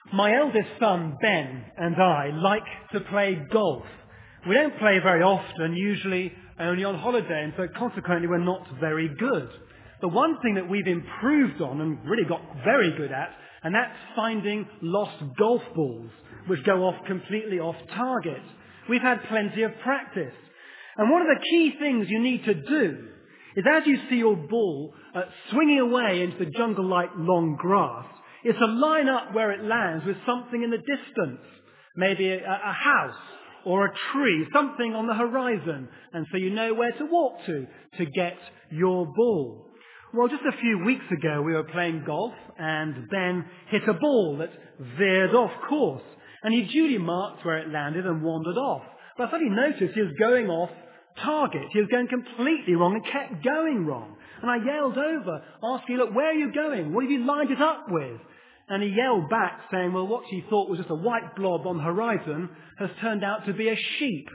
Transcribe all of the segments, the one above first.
My eldest son, Ben, and I like to play golf. We don't play very often, usually only on holiday, and so consequently we're not very good. The one thing that we've improved on and really got very good at, and that's finding lost golf balls, which go off completely off target. We've had plenty of practice. And one of the key things you need to do is as you see your ball swinging away into the jungle-like long grass, is to line up where it lands with something in the distance, maybe a house or a tree, something on the horizon, and so you know where to walk to get your ball. Well, just a few weeks ago we were playing golf and Ben hit a ball that veered off course, and he duly marked where it landed and wandered off. But I suddenly noticed he was going off target. He was going completely wrong and kept going wrong. And I yelled over, asking, look, where are you going? What have you lined it up with? And he yelled back, saying, well, what he thought was just a white blob on the horizon has turned out to be a sheep.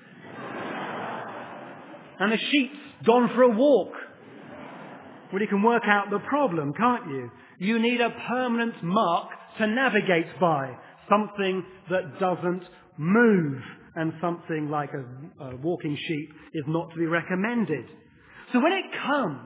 And the sheep's gone for a walk. Well, you can work out the problem, can't you? You need a permanent mark to navigate by, something that doesn't move, and something like a walking sheep is not to be recommended. So when it comes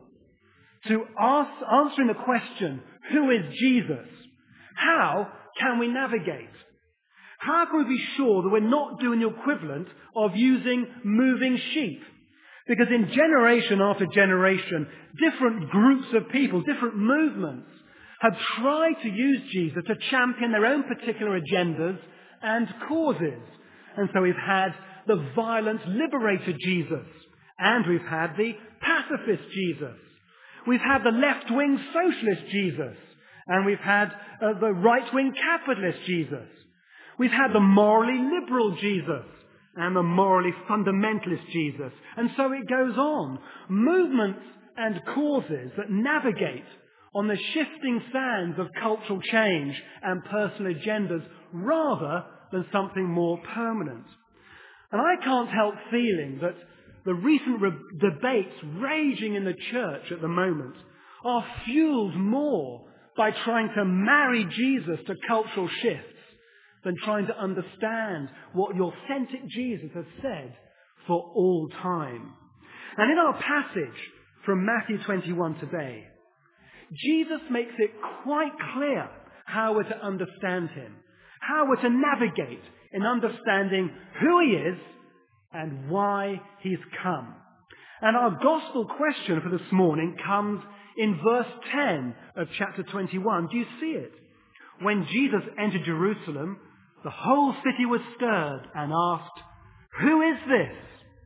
to answering the question, who is Jesus? How can we navigate? How can we be sure that we're not doing the equivalent of using moving sheep? Because in generation after generation, different groups of people, different movements have tried to use Jesus to champion their own particular agendas and causes. And so we've had the violent liberator Jesus, and we've had the pacifist Jesus. We've had the left-wing socialist Jesus, and we've had the right-wing capitalist Jesus. We've had the morally liberal Jesus, and the morally fundamentalist Jesus. And so it goes on. Movements and causes that navigate on the shifting sands of cultural change and personal agendas rather than something more permanent. And I can't help feeling that the recent debates raging in the church at the moment are fueled more by trying to marry Jesus to cultural shifts than trying to understand what the authentic Jesus has said for all time. And in our passage from Matthew 21 today, Jesus makes it quite clear how we're to understand him, how we're to navigate in understanding who he is and why he's come. And our gospel question for this morning comes in verse 10 of chapter 21. Do you see it? When Jesus entered Jerusalem, the whole city was stirred and asked, who is this?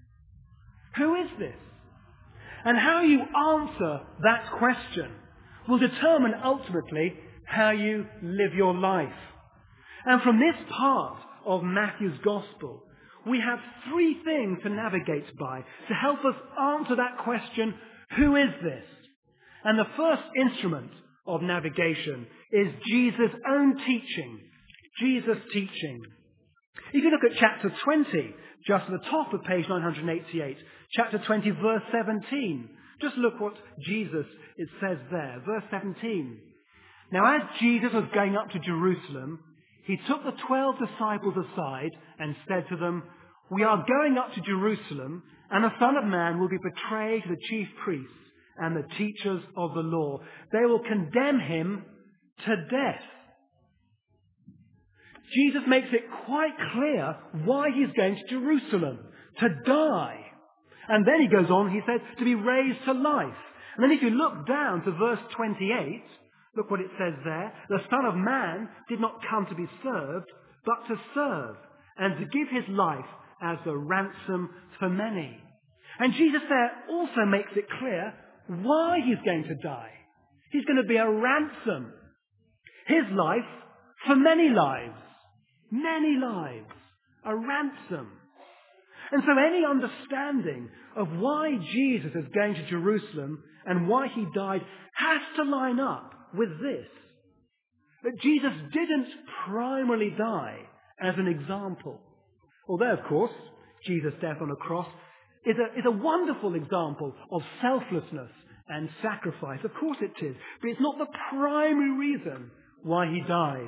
Who is this? And how you answer that question will determine ultimately how you live your life. And from this part of Matthew's gospel, we have three things to navigate by to help us answer that question, who is this? And the first instrument of navigation is Jesus' own teaching. Jesus' teaching. If you look at chapter 20, just at the top of page 988, chapter 20, verse 17, just look what it says there. Verse 17. Now as Jesus was going up to Jerusalem, he took the 12 disciples aside and said to them, we are going up to Jerusalem, and the Son of Man will be betrayed to the chief priests and the teachers of the law. They will condemn him to death. Jesus makes it quite clear why he's going to Jerusalem, to die. And then he goes on, he says, to be raised to life. And then if you look down to verse 28, look what it says there. The Son of Man did not come to be served, but to serve, and to give his life as a ransom for many. And Jesus there also makes it clear why he's going to die. He's going to be a ransom. His life for many lives. Many lives. A ransom. And so any understanding of why Jesus is going to Jerusalem and why he died has to line up with this. That Jesus didn't primarily die as an example. Although, of course, Jesus' death on a cross is a wonderful example of selflessness and sacrifice. Of course it is. But it's not the primary reason why he died.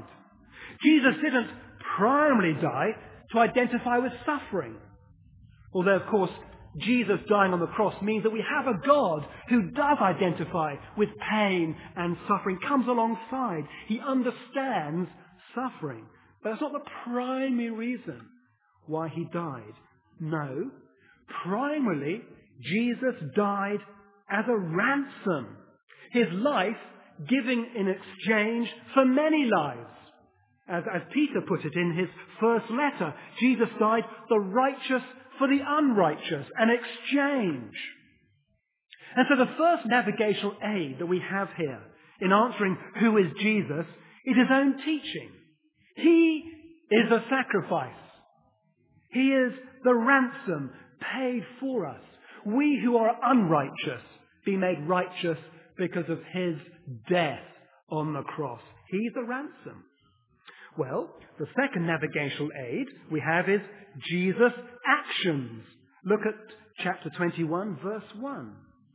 Jesus didn't primarily die to identify with suffering. Although, of course, Jesus dying on the cross means that we have a God who does identify with pain and suffering, comes alongside. He understands suffering. But that's not the primary reason why he died. No, primarily, Jesus died as a ransom. His life giving in exchange for many lives. As Peter put it in his first letter, Jesus died the righteous for the unrighteous, an exchange. And so the first navigational aid that we have here in answering who is Jesus is his own teaching. He is the sacrifice. He is the ransom paid for us. We who are unrighteous be made righteous because of his death on the cross. He's the ransom. Well, the second navigational aid we have is Jesus' actions. Look at chapter 21, verse 1.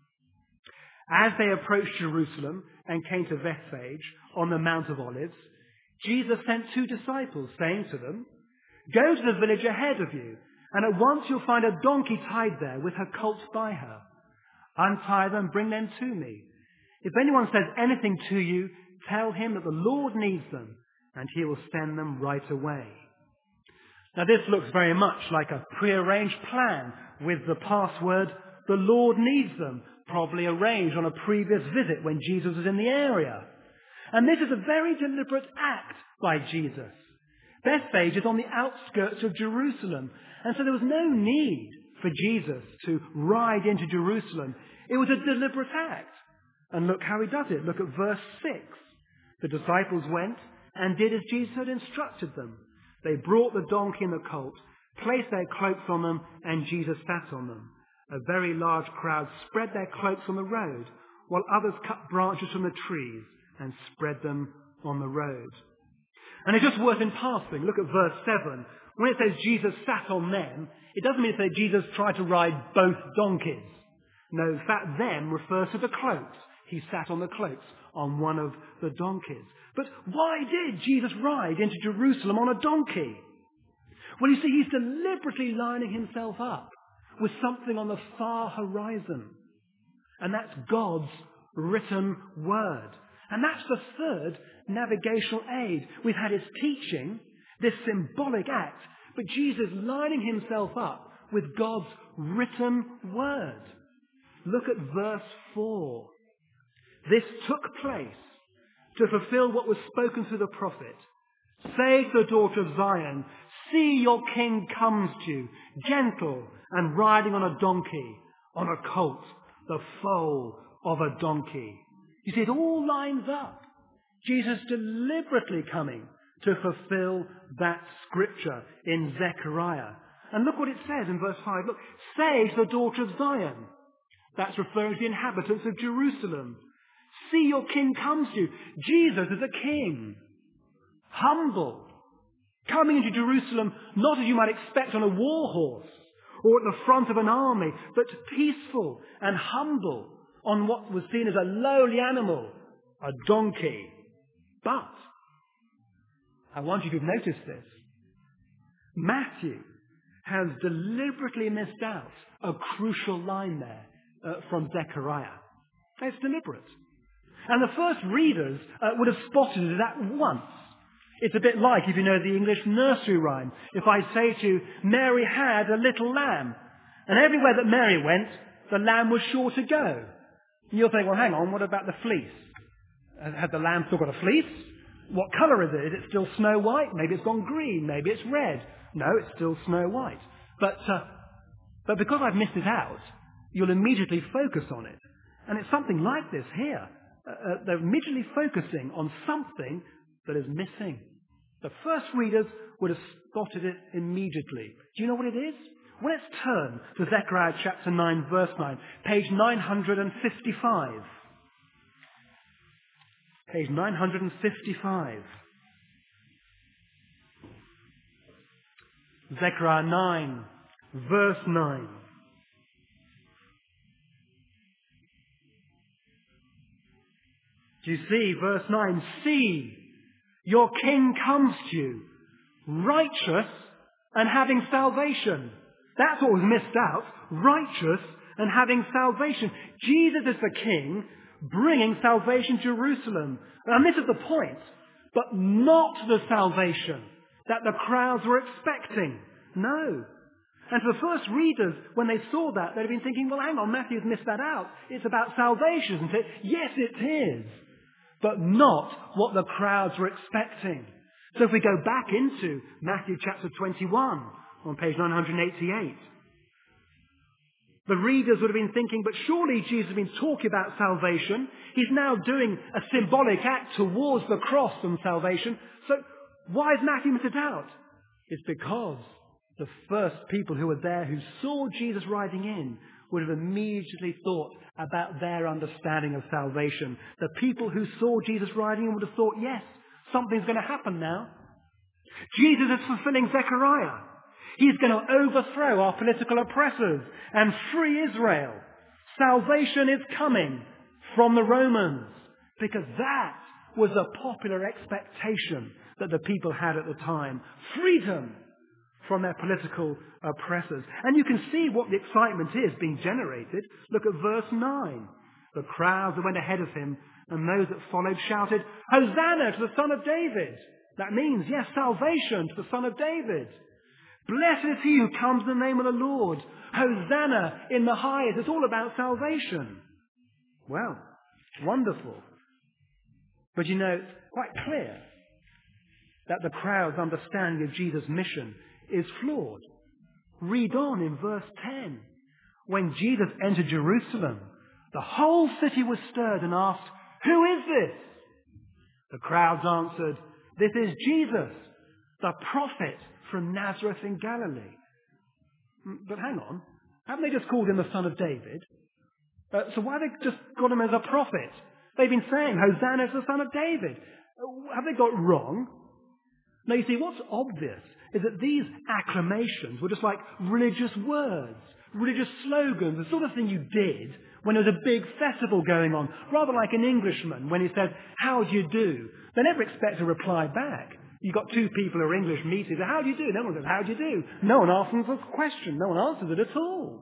As they approached Jerusalem and came to Bethphage on the Mount of Olives, Jesus sent 2 disciples, saying to them, "Go to the village ahead of you, and at once you'll find a donkey tied there with her colt by her. Untie them, bring them to me. If anyone says anything to you, tell him that the Lord needs them, and he will send them right away." Now this looks very much like a prearranged plan with the password, "The Lord needs them," probably arranged on a previous visit when Jesus was in the area. And this is a very deliberate act by Jesus. Bethphage is on the outskirts of Jerusalem, and so there was no need for Jesus to ride into Jerusalem. It was a deliberate act. And look how he does it. Look at verse 6. The disciples went and did as Jesus had instructed them. They brought the donkey and the colt, placed their cloaks on them, and Jesus sat on them. A very large crowd spread their cloaks on the road, while others cut branches from the trees and spread them on the road. And it's just worth in passing. Look at verse 7. When it says Jesus sat on them, it doesn't mean that Jesus tried to ride both donkeys. No, in fact, them refers to the cloaks. He sat on the cloaks on one of the donkeys. But why did Jesus ride into Jerusalem on a donkey? Well, you see, he's deliberately lining himself up with something on the far horizon. And that's God's written word. And that's the third navigational aid. We've had his teaching, this symbolic act, but Jesus lining himself up with God's written word. Look at verse 4. This took place to fulfill what was spoken through the prophet. "Say to the daughter of Zion, see your king comes to you, gentle and riding on a donkey, on a colt, the foal of a donkey." You see, it all lines up. Jesus deliberately coming to fulfill that scripture in Zechariah. And look what it says in verse 5. Look, "Say to the daughter of Zion." That's referring to the inhabitants of Jerusalem. "See your king comes to you." Jesus is a king. Humble. Coming into Jerusalem, not as you might expect on a war horse or at the front of an army, but peaceful and humble on what was seen as a lowly animal, a donkey. But, I wonder if you've noticed this. Matthew has deliberately missed out a crucial line there from Zechariah. It's deliberate. And the first readers would have spotted it at once. It's a bit like, if you know the English nursery rhyme, if I say to you, "Mary had a little lamb," and everywhere that Mary went, the lamb was sure to go. And you'll think, well, hang on, what about the fleece? Has the lamb still got a fleece? What colour is it? Is it still snow white? Maybe it's gone green. Maybe it's red. No, it's still snow white. But because I've missed it out, you'll immediately focus on it. And it's something like this here. They're immediately focusing on something that is missing. The first readers would have spotted it immediately. Do you know what it is? Well, let's turn to Zechariah chapter 9, verse 9, page 955. Page 955. Zechariah 9, verse 9. Do you see verse 9? "See, Your king comes to you, righteous and having salvation. That's what was missed out. Righteous and having salvation. Jesus is the king bringing salvation to Jerusalem. And this is the point. But not the salvation that the crowds were expecting. No. And for the first readers, when they saw that, they'd have been thinking, well, hang on, Matthew's missed that out. It's about salvation, isn't it? Yes, it is. But not what the crowds were expecting. So if we go back into Matthew chapter 21 on page 988, the readers would have been thinking, but surely Jesus has been talking about salvation. He's now doing a symbolic act towards the cross and salvation. So why is Matthew missed it out? It's because the first people who were there who saw Jesus riding in would have immediately thought about their understanding of salvation. The people who saw Jesus riding in would have thought, yes, something's going to happen now. Jesus is fulfilling Zechariah. He's going to overthrow our political oppressors and free Israel. Salvation is coming from the Romans, because that was a popular expectation that the people had at the time. Freedom from their political oppressors. And you can see what the excitement is being generated. Look at verse 9. The crowds that went ahead of him and those that followed shouted, Hosanna to the Son of David. That means, yes, salvation to the Son of David. Blessed is he who comes in the name of the Lord. Hosanna in the highest. It's all about salvation. Well, wonderful. But you know, it's quite clear that the crowd's understanding of Jesus' mission is flawed. Read on in verse 10. When Jesus entered Jerusalem, the whole city was stirred and asked, Who is this? The crowds answered, This is Jesus, the prophet from Nazareth in Galilee. But hang on, haven't they just called him the Son of David? So why have they just got him as a prophet? They've been saying Hosanna is the Son of David. Have they got it wrong? Now you see, what's obvious is that these acclamations were just like religious words, religious slogans, the sort of thing you did when there was a big festival going on. Rather like an Englishman when he said, How do you do? They never expect a reply back. You've got two people who are English meeting. How do you do? No one says, How do you do? No one asks them a question. No one answers it at all.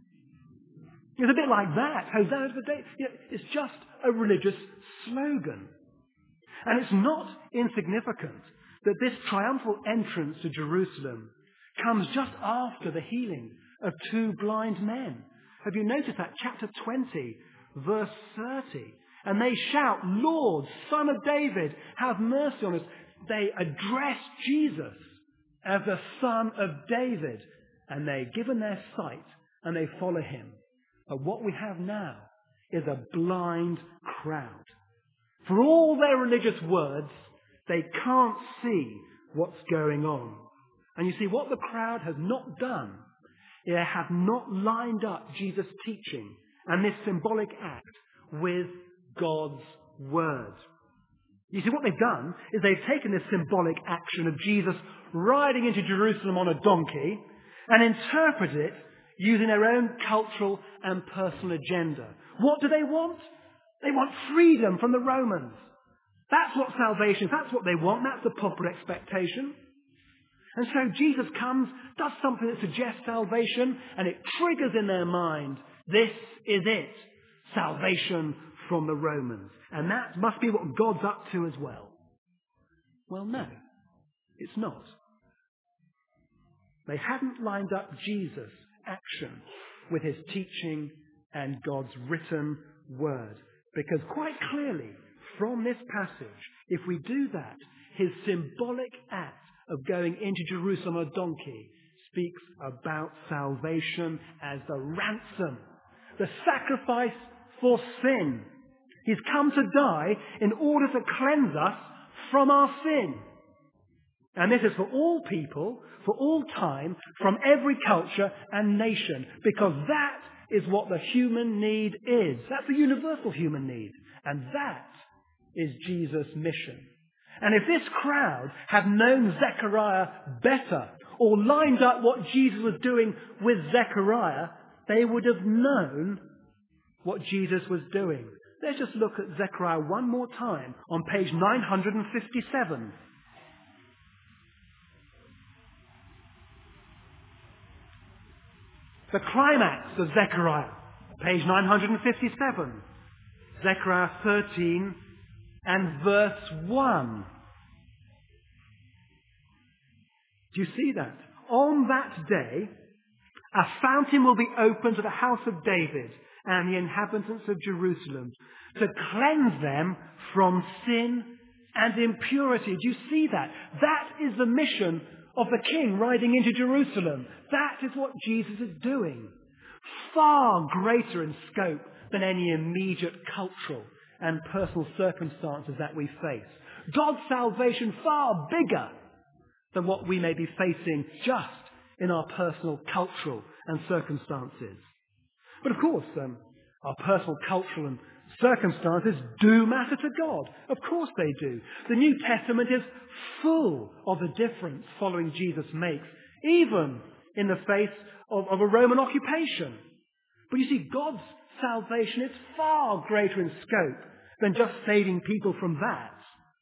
It's a bit like that. Hosanna to the day. It's just a religious slogan. And it's not insignificant that this triumphal entrance to Jerusalem comes just after the healing of two blind men. Have you noticed that? Chapter 20, verse 30. And they shout, Lord, Son of David, have mercy on us. They address Jesus as the Son of David. And they're given their sight and they follow him. But what we have now is a blind crowd. For all their religious words, they can't see what's going on. And you see, what the crowd has not done, they have not lined up Jesus' teaching and this symbolic act with God's word. You see, what they've done is they've taken this symbolic action of Jesus riding into Jerusalem on a donkey and interpreted it using their own cultural and personal agenda. What do they want? They want freedom from the Romans. That's what salvation is. That's what they want. That's the popular expectation. And so Jesus comes, does something that suggests salvation, and it triggers in their mind, this is it. Salvation from the Romans. And that must be what God's up to as well. Well, no, it's not. They hadn't lined up Jesus' action with his teaching and God's written word. Because quite clearly, from this passage, if we do that, his symbolic act of going into Jerusalem on a donkey speaks about salvation as the ransom, the sacrifice for sin. He's come to die in order to cleanse us from our sin. And this is for all people, for all time, from every culture and nation, because that is what the human need is. That's the universal human need. And that is Jesus' mission. And if this crowd had known Zechariah better, or lined up what Jesus was doing with Zechariah, they would have known what Jesus was doing. Let's just look at Zechariah one more time on page 957. The climax of Zechariah, page 957. Zechariah 13 and verse 1. Do you see that? On that day, a fountain will be opened to the house of David and the inhabitants of Jerusalem to cleanse them from sin and impurity. Do you see that? That is the mission of the king riding into Jerusalem. That is what Jesus is doing. Far greater in scope than any immediate cultural and personal circumstances that we face. God's salvation far bigger than what we may be facing just in our personal cultural and circumstances. But of course, our personal cultural and circumstances do matter to God. Of course they do. The New Testament is full of the difference following Jesus makes, even in the face of a Roman occupation. But you see, God's salvation is far greater in scope than just saving people from that.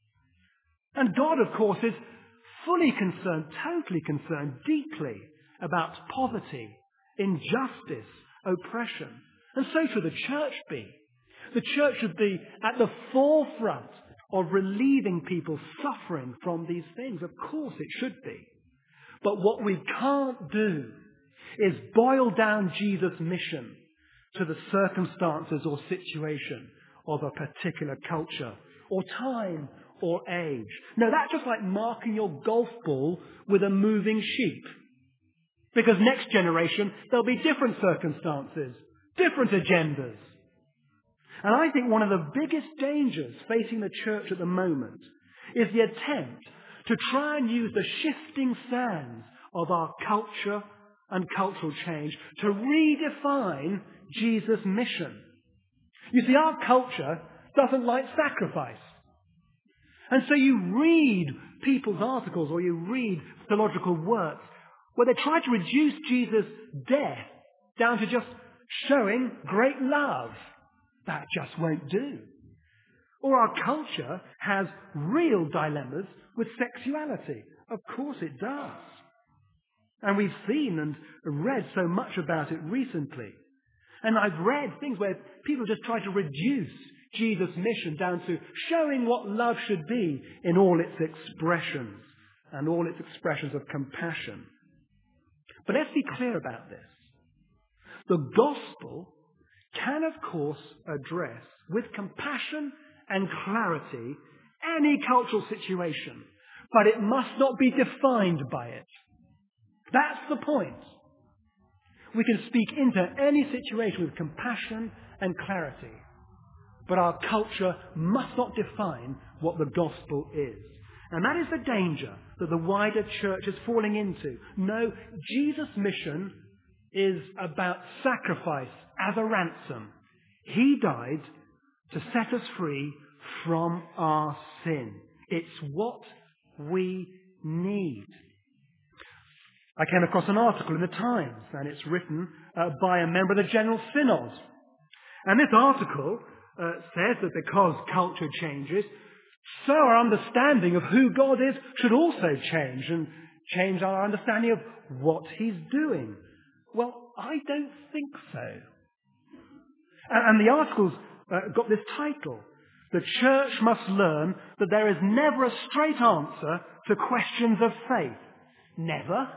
And God, of course, is fully concerned, totally concerned, deeply about poverty, injustice, oppression. And so should the church be. The church should be at the forefront of relieving people suffering from these things. Of course it should be. But what we can't do is boil down Jesus' mission to the circumstances or situation of a particular culture or time or age. No, that's just like marking your golf ball with a moving sheep. Because next generation, there'll be different circumstances, different agendas. And I think one of the biggest dangers facing the church at the moment is the attempt to try and use the shifting sands of our culture and cultural change to redefine Jesus' mission. You see, our culture doesn't like sacrifice. And so you read people's articles or you read theological works where they try to reduce Jesus' death down to just showing great love. That just won't do. Or our culture has real dilemmas with sexuality. Of course it does. And we've seen and read so much about it recently. And I've read things where people just try to reduce Jesus' mission down to showing what love should be in all its expressions and all its expressions of compassion. But let's be clear about this. The gospel can, of course, address with compassion and clarity any cultural situation, but it must not be defined by it. That's the point. We can speak into any situation with compassion and clarity, but our culture must not define what the gospel is. And that is the danger that the wider church is falling into. No, Jesus' mission is about sacrifice as a ransom. He died to set us free from our sin. It's what we need. I came across an article in the Times, and it's written by a member of the General Synod. And this article says that because culture changes, so our understanding of who God is should also change, and change our understanding of what He's doing. Well, I don't think so. And the article's got this title: The Church Must Learn That There Is Never a Straight Answer to Questions of Faith. Never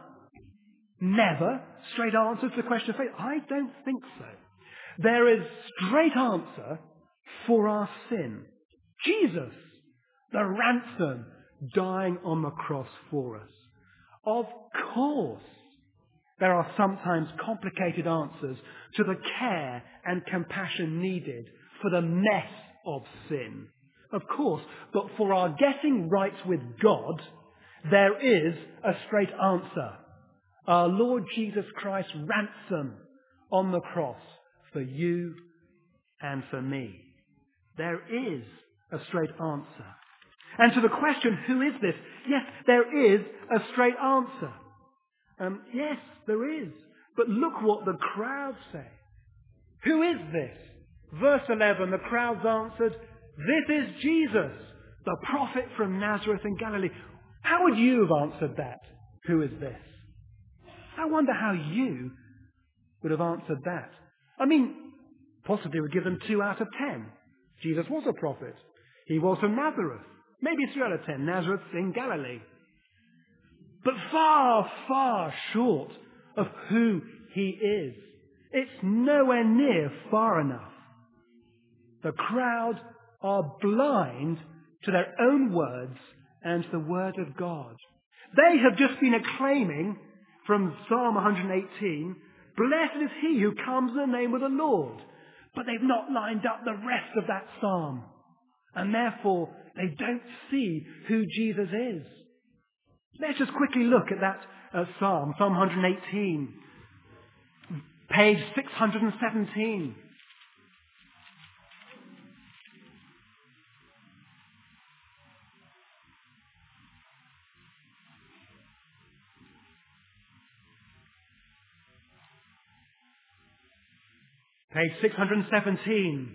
straight answers to the question of faith. I don't think so. There is straight answer for our sin. Jesus, the ransom, dying on the cross for us. Of course, there are sometimes complicated answers to the care and compassion needed for the mess of sin. Of course, but for our getting right with God, there is a straight answer. Our Lord Jesus Christ's ransom on the cross for you and for me. There is a straight answer. And to the question, who is this? Yes, there is a straight answer. Yes, there is. But look what the crowd say. Who is this? Verse 11, the crowds answered, "This is Jesus, the prophet from Nazareth in Galilee." How would you have answered that? Who is this? I wonder how you would have answered that. I mean, possibly would give them 2 out of 10. Jesus was a prophet. He was from Nazareth. Maybe 3 out of 10. Nazareth in Galilee. But far, far short of who he is. It's nowhere near far enough. The crowd are blind to their own words and the word of God. They have just been acclaiming from Psalm 118, "Blessed is he who comes in the name of the Lord." But they've not lined up the rest of that psalm. And therefore, they don't see who Jesus is. Let's just quickly look at that psalm, Psalm 118, page 617. Page 617.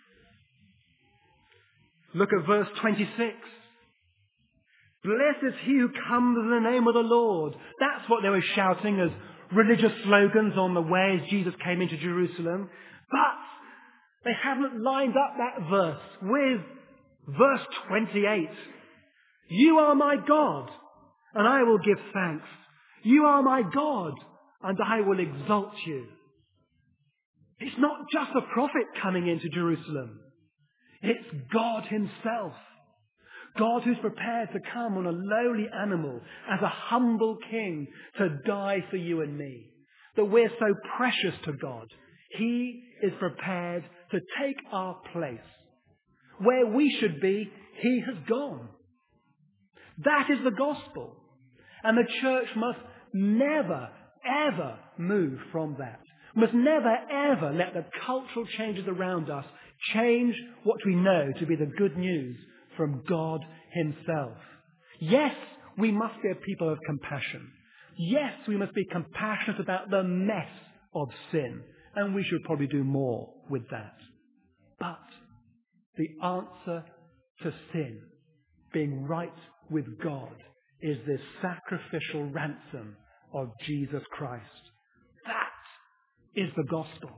Look at verse 26. "Blessed is he who comes in the name of the Lord." That's what they were shouting as religious slogans on the way as Jesus came into Jerusalem. But they haven't lined up that verse with verse 28. "You are my God, and I will give thanks. You are my God, and I will exalt you." It's not just a prophet coming into Jerusalem. It's God himself. God who's prepared to come on a lowly animal as a humble king to die for you and me. That we're so precious to God. He is prepared to take our place. Where we should be, he has gone. That is the gospel. And the church must never, ever move from that. Must never, ever let the cultural changes around us change what we know to be the good news from God himself. Yes, we must be a people of compassion. Yes, we must be compassionate about the mess of sin. And we should probably do more with that. But the answer to sin, being right with God, is this sacrificial ransom of Jesus Christ. That is the gospel.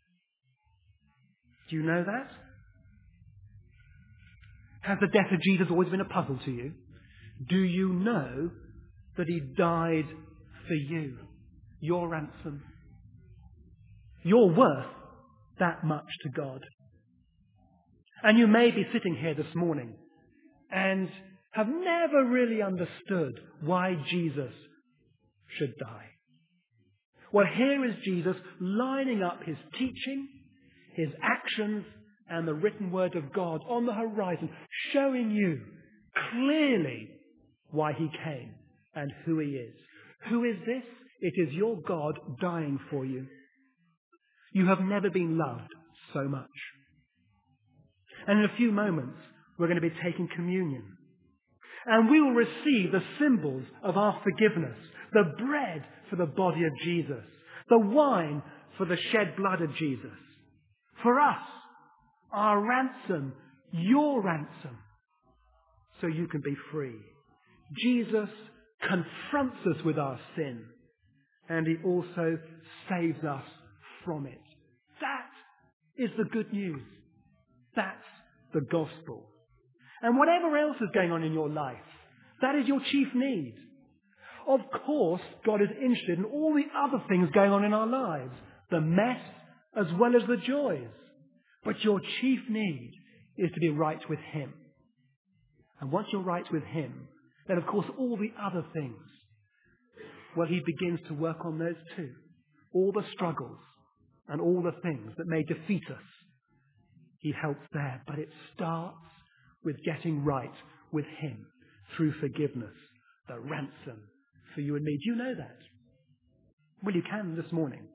Do you know that? Has the death of Jesus always been a puzzle to you? Do you know that he died for you? Your ransom. You're worth that much to God. And you may be sitting here this morning and have never really understood why Jesus should die. Well, here is Jesus lining up his teaching, his actions, and the written word of God on the horizon, showing you clearly why he came and who he is. Who is this? It is your God dying for you. You have never been loved so much. And in a few moments, we're going to be taking communion. And we will receive the symbols of our forgiveness, the bread for the body of Jesus, the wine for the shed blood of Jesus. For us, our ransom, your ransom, so you can be free. Jesus confronts us with our sin, and he also saves us from it. That is the good news. That's the gospel. And whatever else is going on in your life, that is your chief need. Of course, God is interested in all the other things going on in our lives, the mess as well as the joys. But your chief need is to be right with him. And once you're right with him, then of course all the other things, well, he begins to work on those too. All the struggles and all the things that may defeat us, he helps there. But it starts with getting right with him through forgiveness, the ransom for you and me. Do you know that? Well, you can this morning.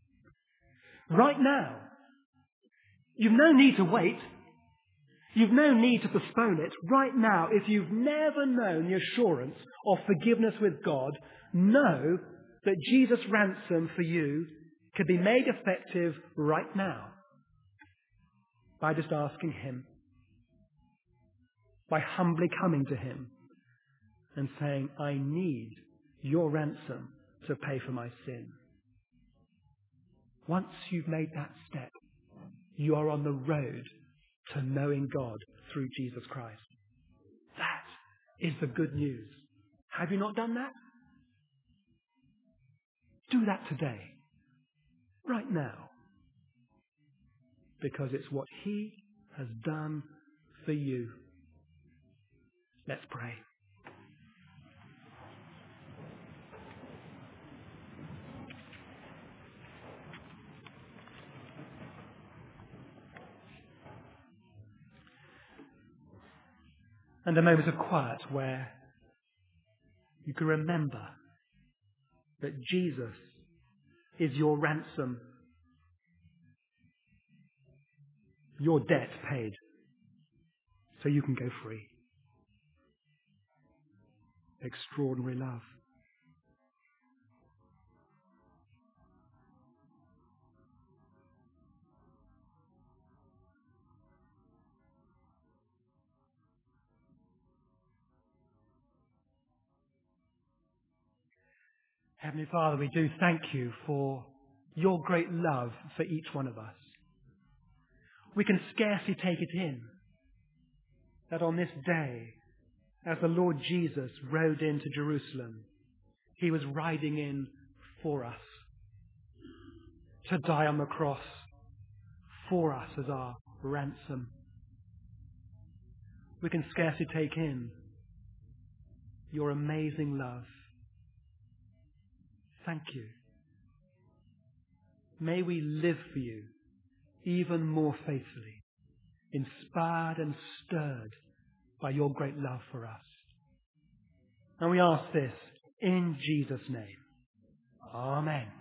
Right now. You've no need to wait. You've no need to postpone it. Right now, if you've never known the assurance of forgiveness with God, know that Jesus' ransom for you can be made effective right now. by just asking him, by humbly coming to him and saying, I need your ransom to pay for my sin. Once you've made that step, you are on the road to knowing God through Jesus Christ. That is the good news. Have you not done that? Do that today, right now, because it's what he has done for you. Let's pray. And a moment of quiet where you can remember that Jesus is your ransom, your debt paid, so you can go free. Extraordinary love. Heavenly Father, we do thank you for your great love for each one of us. We can scarcely take it in that on this day, as the Lord Jesus rode into Jerusalem, he was riding in for us, to die on the cross for us as our ransom. We can scarcely take in your amazing love. Thank you. May we live for you even more faithfully, inspired and stirred by your great love for us. And we ask this in Jesus' name. Amen.